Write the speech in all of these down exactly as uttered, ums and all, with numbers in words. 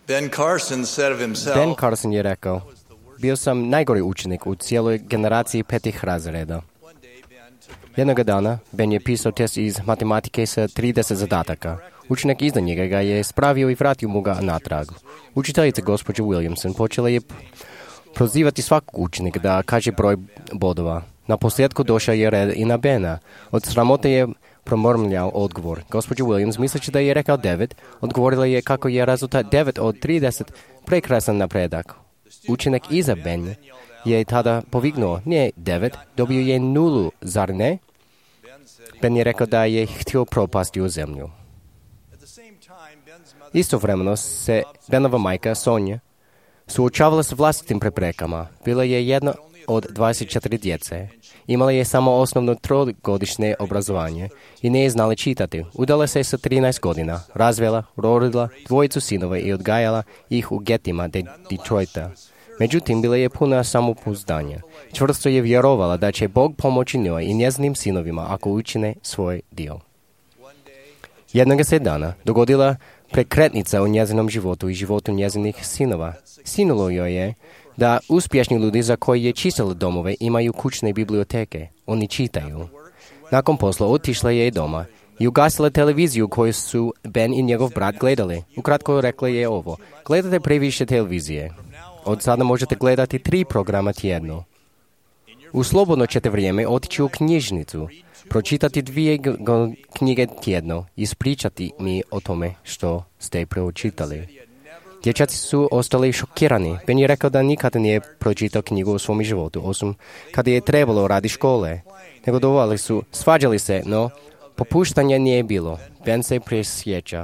Ben Carson said of himself, Ben Carson je rekao, bio sam najgori učenik u cijeloj generaciji petih razreda. Jednog dana Ben je pisao test iz matematike sa trideset zadataka. Učenik iza njega ga je spravio i vratio mu ga natrag. Učiteljica gospođa Williamson počela je prozivati svakog učenika da kaže broj bodova. Na posljedku došao je red i na Bena. Od sramote je promrmljao odgovor. Gospođa Williams, misleći da je rekao devet, odgovorila je kako je rezultat devet od trideset prekrasan napredak. Učenik iza Ben je tada povignuo, nije devet, dobio je nulu, zar ne? Ben je rekao da je htio propasti u zemlju. Istovremeno se Benova majka, Sonja, suočavala s vlastitim preprekama. Bila je jedna od dvadeset četiri djece. Imala je samo osnovno trogodišnje obrazovanje i ne je znala čitati. Udala se sa trinaest godina, razvela, rodila dvojicu sinova i odgajala ih u getima de Detroita. Međutim, bila je puna samopouzdanja. Čvrsto je vjerovala da će Bog pomoći njoj i njezinim sinovima ako učine svoj dio. Jednog se dana dogodila prekretnica u njezinom životu i životu njezinih sinova. Sinulo joj je da uspješni ljudi za koji je čistila domove imaju kućne biblioteke. Oni čitaju. Nakon posla otišla je doma i ugasila televiziju koju su Ben i njegov brat gledali. Ukratko rekla je ovo: gledate previše televizije. Od sada možete gledati tri programa tjedno. U slobodno ćete vrijeme otići u knjižnicu, pročitati dvije g- g- knjige tjedno i ispričati mi o tome što ste pročitali. Dječaci su ostali šokirani. Ben je rekao da nikada nije pročitao knjigu u svom životu, osim kada je trebalo radi škole. Negodovali su, svađali se, no popuštanja nije bilo. Ben se prisjeća.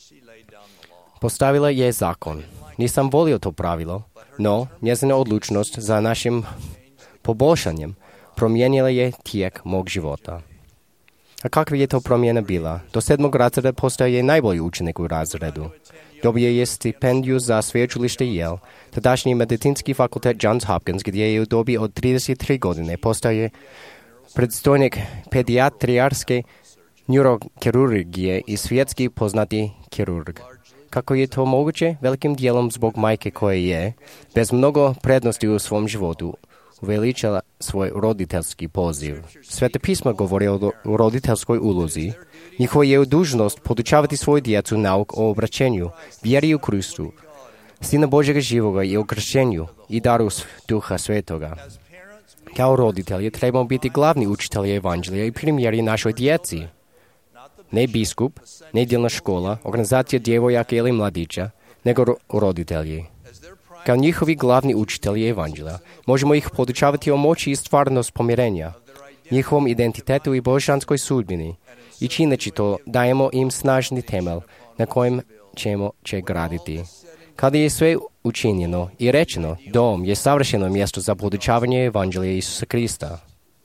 Postavila je zakon. Nisam volio to pravilo, no njezina odlučnost za našim poboljšanjem promijenila je tijek mog života. A kakva je to promjena bila? Do sedmog razreda postao je najbolji učenik u razredu. Dobio je stipendiju za sveučilište Yale, tadašnji medicinski fakultet Johns Hopkins, gdje je u dobi od trideset tri godine postao je predstojnik pedijatrijarske neurokirurgije i svjetski poznati kirurg. Kako je to moguće? Velikim dijelom zbog majke koje je, bez mnogo prednosti u svom životu, uveličala svoj roditeljski poziv. Svete pismo govori o roditeljskoj ulozi. Njihova je dužnost podučavati svoju djecu nauk o obraćenju, vjeri u Kristu, Sina Božjega živoga i o kršćenju i daru Duha Svetoga. Kao roditelji trebamo biti glavni učitelji evanđelja i primjeri našoj djeci. Ne biskup, ne djelna škola, organizacija djevojaka ili mladića, nego ro- roditelji. Kao njihovi glavni učitelji evanđelja, možemo ih podučavati o moći i stvarnost pomirenja, njihovom identitetu i božanskoj sudbini, i čineći to dajemo im snažni temelj na kojem ćemo će graditi. Kada je sve učinjeno i rečeno, dom je savršeno mjesto za podučavanje evanđelja Isusa Krista.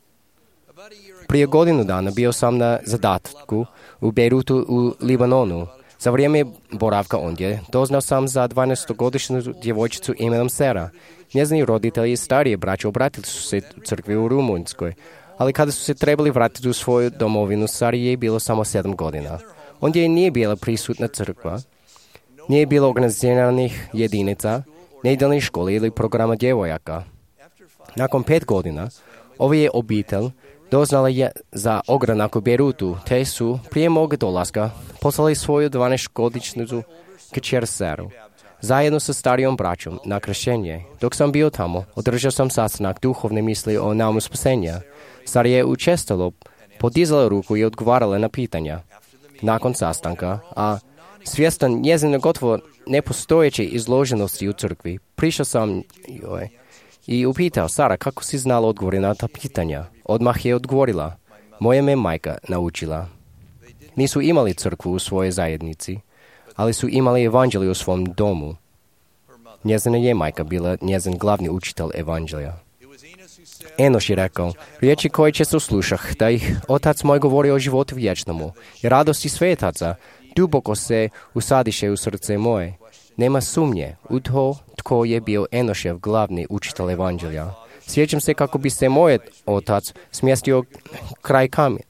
Prije godinu dana bio sam na zadatku u Beirutu u Libanonu. Za vrijeme boravka ondje doznao sam za dvanaestogodišnju djevojčicu imenom Sera. Njezini roditelji i starije braće obratili su se u crkvi u Rumunjskoj, ali kada su se trebali vratiti u svoju domovinu, Sari je bilo samo sedam godina. Ondje nije bila prisutna crkva, nije bilo organiziranih jedinica, nedjeljnih škole ili programa djevojaka. Nakon pet godina, ova je obitelj doznala je za ogranak u Beirutu, te su prije mog dolaska poslali svoju dvanaestogodišnju kćer Saru, zajedno sa starijom braćom, na kršćenje. Dok sam bio tamo, održao sam sastanak duhovne misli o naumu spasenja. Sara je učestalo podizala ruku i odgovarala na pitanja. Nakon sastanka, a svjestan njezine gotovo nepostojeće izloženosti u crkvi, prišao sam joj i upitao: Sara, kako si znala odgovori na ta pitanja? Odmah je odgovorila: moja me majka naučila. Nisu imali crkvu u svojoj zajednici, ali su imali evanđelje u svom domu. Njezina je majka bila njezin glavni učitelj evanđelja. Enoš je rekao: riječi koje često slušah, da ih otac moj govori o životu vječnomu, i radosti svetaca duboko se usadiše u srce moje. Nema sumnje u to tko je bio Enošev glavni učitelj evanđelja. Sjećam se kako bi se moj otac smjestio kraj kamen,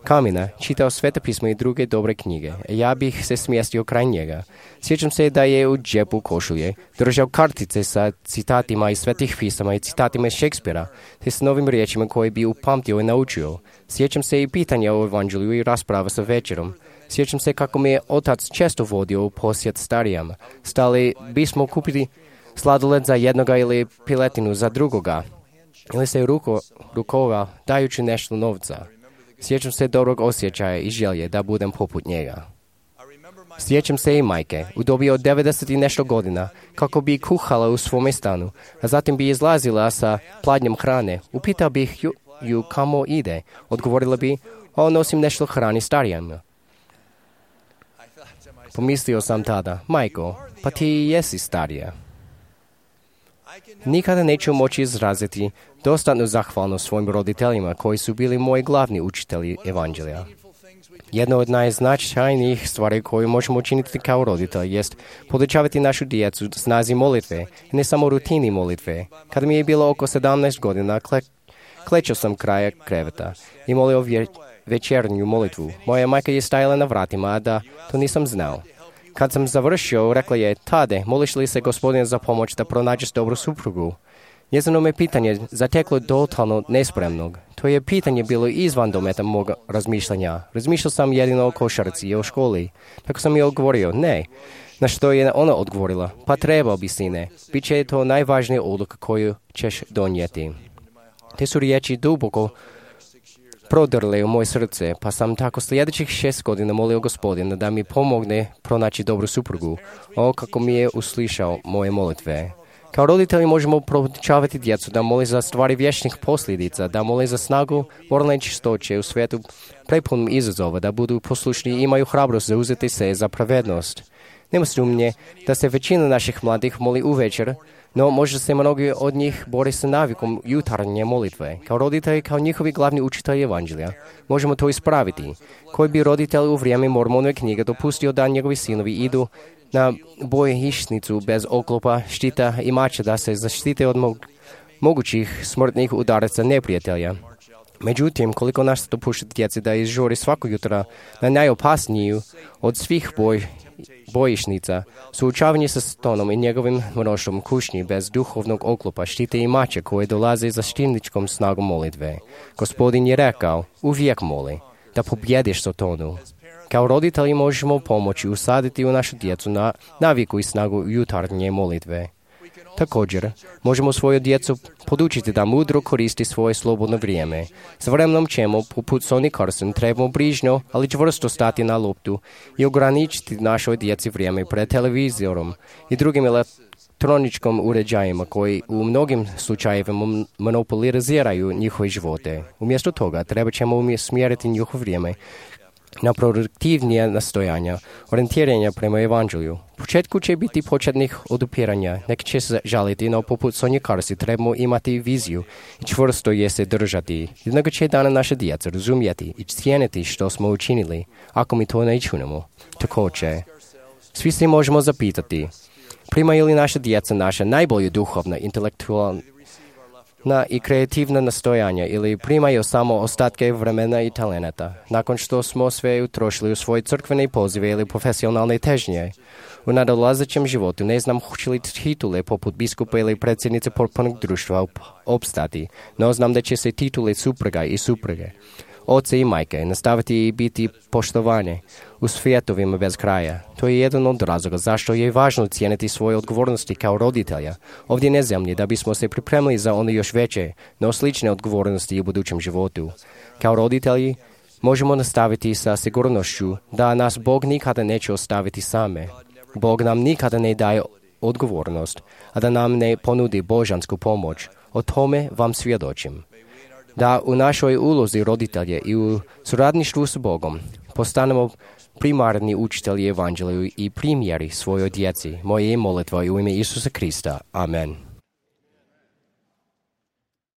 kamena, čitao Sveta pisma i druge dobre knjige. Ja bih se smjestio kraj njega. Sjećam se da je u džepu košulje držao kartice sa citatima iz Svetih pisama i citatima iz Šekspira, te s novim riječima koje bi upamtio i naučio. Sjećam se i pitanja o evanđelju i rasprava sa večerom. Sjećam se kako mi je otac često vodio u posjet starijama. Stali bismo kupiti sladoled za jednoga ili piletinu za drugoga, ili se ruko, rukova dajući nešto novca. Sjećam se dobrog osjećaja i želje da budem poput njega. Sjećam se i majke, u dobi od devedeset i nešto godina, kako bi kuhala u svome stanu, a zatim bi izlazila sa pladnjem hrane. Upitao bih ju, ju kamo ide. Odgovorila bi, o, nosim nešto hrani starijama. Pomislio sam tada, majko, pa ti jesi starija. Nikada neću moći izraziti dostatnu zahvalnost svojim roditeljima koji su bili moji glavni učitelji evanđelja. Jedna od najznačajnijih stvari koju možemo učiniti kao roditelj jest podučavati našu djecu snazi molitve, ne samo rutini molitve. Kada mi je bilo oko sedamnaest godina, kle, klečao sam kraja kreveta i molio vje, večernju molitvu. Moja majka je stajala na vratima, a da to nisam znao. Kad sam završio, rekla je, Tade, moliš li se Gospodina za pomoć da pronađeš dobru suprugu? Njezino me pitanje zateklo totalno nespremnog. To je pitanje bilo izvan dometa mog razmišljanja. Razmišljao sam jedino o košarci i o školi. Tako sam joj odgovorio, ne. Na što je ona odgovorila, pa trebao bi, sine. Biće to najvažnija odluka koju ćeš donijeti. Te su riječi duboko prodrle u moje srce, pa sam tako sljedećih šest godina molio Gospodina da mi pomogne pronaći dobru suprugu. O, kako mi je uslišao moje molitve. Kao roditelji možemo podučavati djecu da moli za stvari vječnih posljedica, da moli za snagu moralne čistoće u svijetu prepunom izazova, da budu poslušni i imaju hrabrost zauzeti se za pravednost. Nema sumnje da se većina naših mladih moli uvečer, no možda se mnogi od njih bore sa navikom jutarnje molitve. Kao roditelji, kao njihovi glavni učitelji evanđelja, možemo to ispraviti. Koji bi roditelj u vrijeme Mormonove knjige dopustio da njegovi sinovi idu na bojišnicu bez oklopa, štita i mača da se zaštite od mog, mogućih smrtnih udaraca neprijatelja. Međutim, koliko nas dopušta djeci da izžuri svako jutra na najopasniju od svih boj, bojišnica, suočavanje sa stonom i njegovim mnoštvom kušnji bez duhovnog oklopa, štite i mače koje dolaze za štitničkom snagom molitve. Gospodin je rekao, uvijek moli, da pobjediš Satanu. Kao roditelji možemo pomoći usaditi u našu djecu na naviku i snagu jutarnje molitve. Također, možemo svoju djecu podučiti da mudro koristi svoje slobodno vrijeme. S vremenom ćemo, poput Sonny Carson, trebamo brižno, ali čvrsto stati na loptu i ograničiti našoj djeci vrijeme pred televizorom i drugim elektroničkim uređajima koji u mnogim slučajevima monopoliziraju njihove živote. Umjesto toga, treba ćemo smjeriti njihovo vrijeme na produktivnije nastojanja, orijentiranja prema evanđelju. U početku će biti početnih odupiranja, neki će se žaliti, no poput Sonny Carson trebamo imati viziju i čvrsto je se držati. Jednog će dana naše djeca razumjeti i cijeniti što smo učinili, ako mi to ne činimo. Također, svi se možemo zapitati, primaju li naša djeca naša najbolja duhovna, intelektualna na i kreativna nastojanja ili primaju samo ostatke vremena i talenata, nakon što smo sve utrošili u svoje crkvene pozive ili profesionalne težnje. U nadolazećem životu ne znam hoće li titule poput biskupa ili predsjednice potpornog društva opstati, no znam da će se titule supruga i supruge, oce i majke nastaviti i biti poštovane u svijetovima bez kraja. To je jedan od razloga zašto je važno cijeniti svoje odgovornosti kao roditelja ovdje na zemlji da bismo se pripremili za one još veće, no slične odgovornosti u budućem životu. Kao roditelji možemo nastaviti sa sigurnošću da nas Bog nikada neće ostaviti same. Bog nam nikada ne daje odgovornost, a da nam ne ponudi božansku pomoć. O tome vam svjedočim. Da u našoj ulozi roditelje i u suradništvu s Bogom postanemo primarni učitelji evanđelju i primjeri svojoj djeci. Moje je molitva u ime Isusa Krista. Amen.